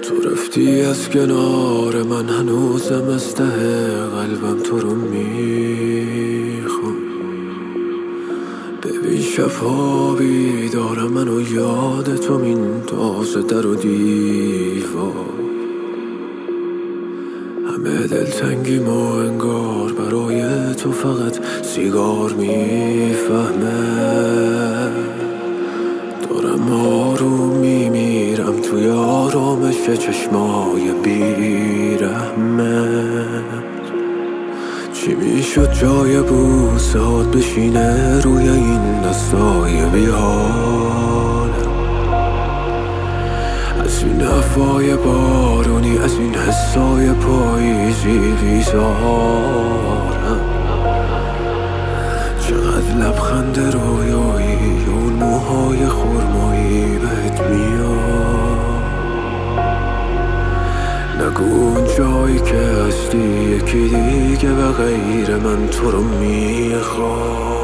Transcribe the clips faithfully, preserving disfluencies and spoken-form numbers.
تو رفتی از کنار من، هنوزم از ته قلبم تو رو میخوام. ببین شبها بیدارم منو یاد تو میندازه در و دیوار. همه دلتنگیم و انگار برای تو فقط سیگار میفهمه. دارم آروم میمیرم توی آرامش چشمای بیرحمت. چی میشد جای بوسات بشینه روی این دستای بیحالم. از این هوای بارونی، از این حسای پاییزی بیزارم. چقدر لبخند رویایی، اون موهای خرمایی بهت میاد. نگو اون جایی که هستی یکی دیگه به غیر من تو رو میخواد.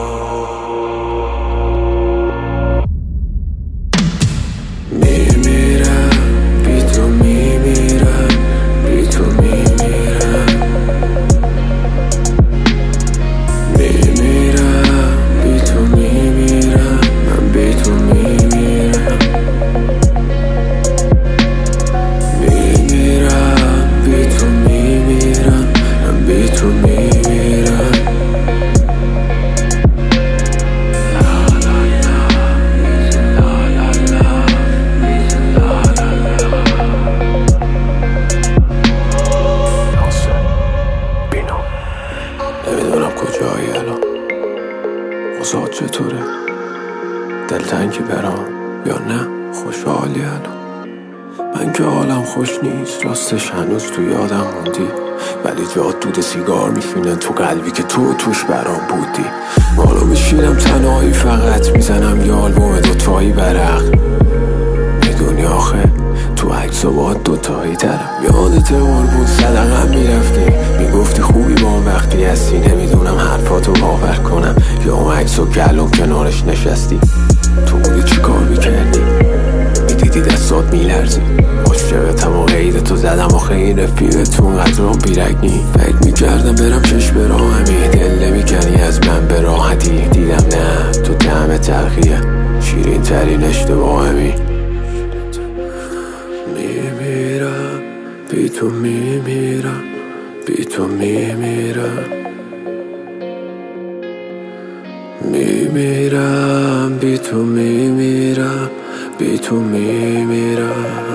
نمیدونم کجایی الان، اوضاع چطوره؟ دلتنگی برام یا نه خوشحالی الان؟ من که حالم خوش نیست، راستش هنوز تو یادم موندی. ولی جات دود سیگار میشینه تو قلبی که تو توش برام بودی. مالو میشینم تنهایی فقط میزنم یه آلبوم دوتایی برق. میدونی آخه تو عکس و با دوتایی ترم. یادت قربون صدقم میرفتی، میگفتی خوبی با هم وقتی هستی. نمیدونم حرفاتو باور کنم یا اون عکس و گلوم کنارش نشستی. تو بودی چی کار میکردی؟ میدیدی دستات میلرزی. عاشقتم و غیر تو زدم آخه این رفیقتون قدرام بیرگنی. فکر میکردم برم چشم راهمی، دل نمیکنی از من به راحتی. دیدم نه تو طعم تلخیه، شیرین ترین اشتباهمی. میمیرم بی تو، میمیرم بی تو، میمیرم میمیرم بی تو، میمیرم بی تو، میمیرم.